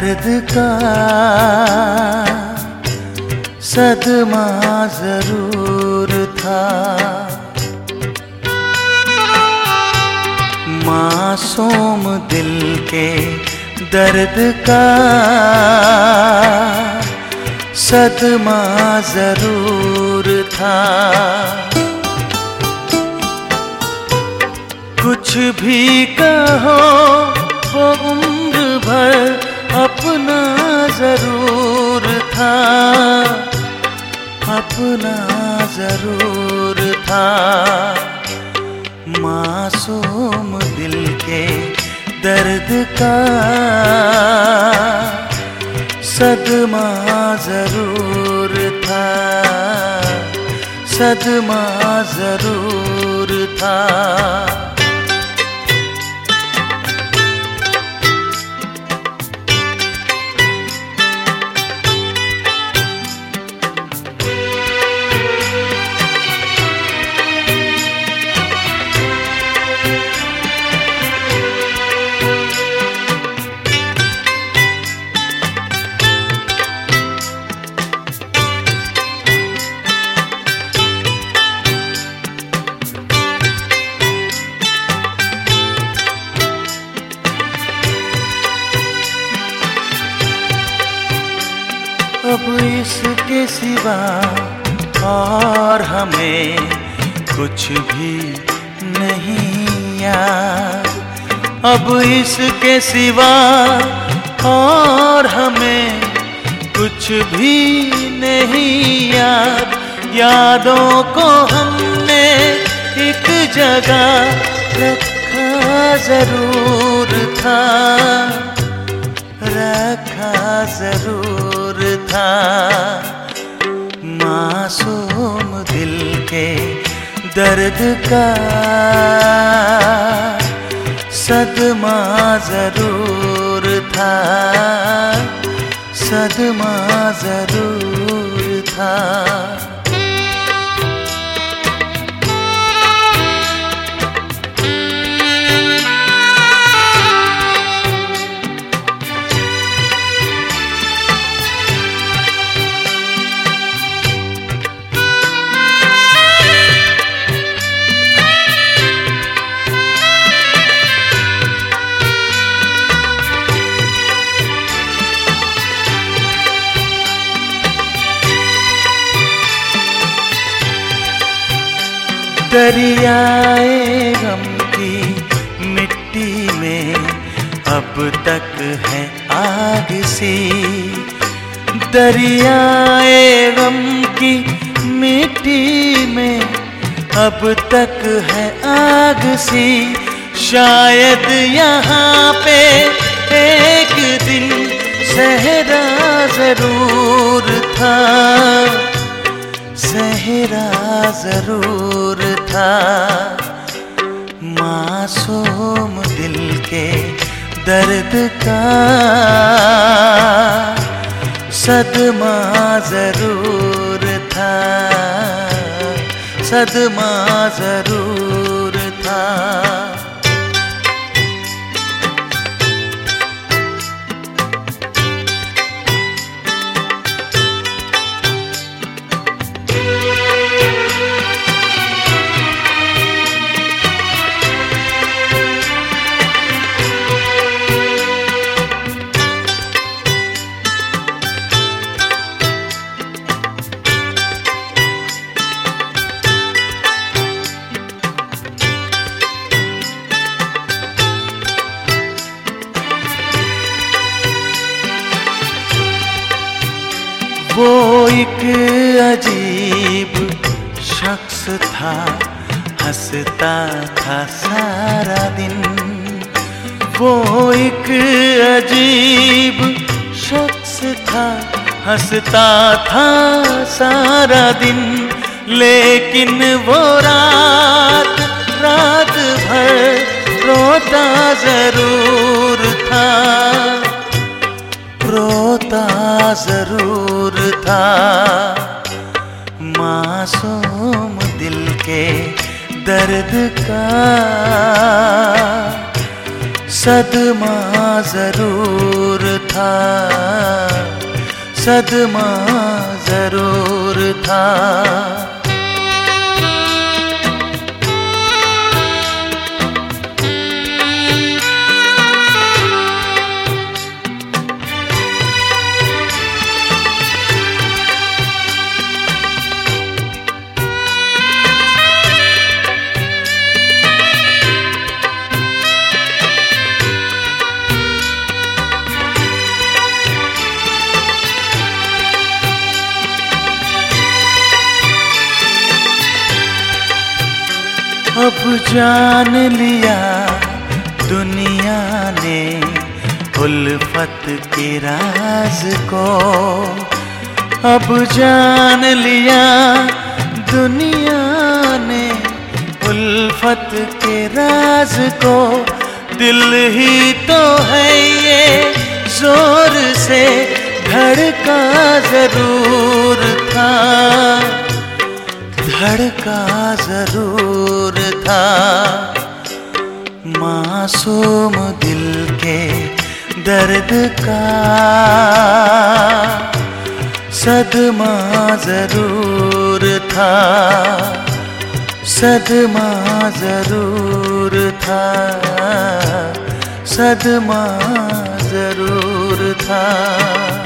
दर्द का सदमा जरूर था। मासूम दिल के दर्द का सदमा जरूर था। कुछ भी कहो वो उम्र भर अपना जरूर था, अपना जरूर था। मासूम दिल के दर्द का सदमा जरूर था, सदमा जरूर था। अब इसके सिवा और हमें कुछ भी नहीं याद। अब इसके सिवा और हमें कुछ भी नहीं याद। यादों को हमने एक जगह रखा जरूर था, रखा जरूर था। मासूम दिल के दर्द का सदमा जरूर था, सदमा जरूर था। दरियाए गम की मिट्टी में अब तक है आग सी। दरियाए गम की मिट्टी में अब तक है आग सी। शायद यहाँ पे एक दिन सहरा जरूर था, सहरा जरूर था। मासूम दिल के दर्द का सदमा जरूर था, सदमा जरूर था। वो एक अजीब शख्स था, हंसता था सारा दिन। वो एक अजीब शख्स था, हंसता था सारा दिन। लेकिन वो रात रात भर रोता जरूर था, रोता जरूर था। मासूम दिल के दर्द का सदमा जरूर था, सदमा जरूर था। अब जान लिया दुनिया ने उल्फत के राज को, अब जान लिया दुनिया ने उल्फत के राज को। दिल ही तो है ये जोर से धड़का जरूर था, धड़का जरूर था। मासूम दिल के दर्द का सदमा जरूर था, सदमा जरूर था, सदमा जरूर था।